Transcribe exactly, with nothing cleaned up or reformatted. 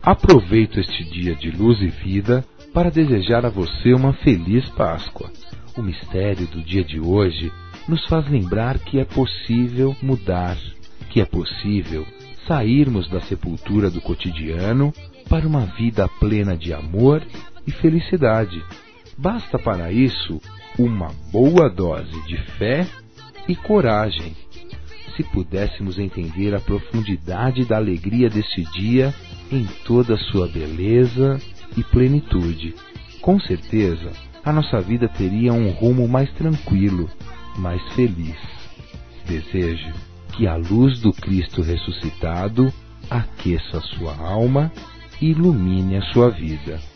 Aproveito este dia de luz e vida para desejar a você uma feliz Páscoa. O mistério do dia de hoje nos faz lembrar que é possível mudar, que é possível sairmos da sepultura do cotidiano para uma vida plena de amor e felicidade. Basta para isso uma boa dose de fé e coragem. Se pudéssemos entender a profundidade da alegria deste dia em toda a sua beleza e plenitude, com certeza a nossa vida teria um rumo mais tranquilo, mais feliz. Desejo que a luz do Cristo ressuscitado aqueça a sua alma e ilumine a sua vida.